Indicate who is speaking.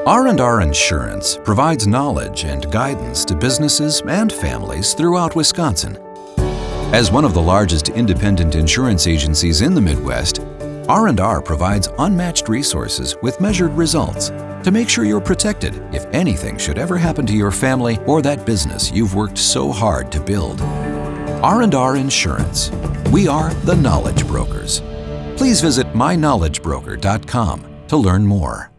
Speaker 1: R&R Insurance provides knowledge and guidance to businesses and families throughout Wisconsin. As one of the largest independent insurance agencies in the Midwest, R&R provides unmatched resources with measured results to make sure you're protected if anything should ever happen to your family or that business you've worked so hard to build. R&R Insurance. We are the Knowledge Brokers. Please visit myknowledgebroker.com to learn more.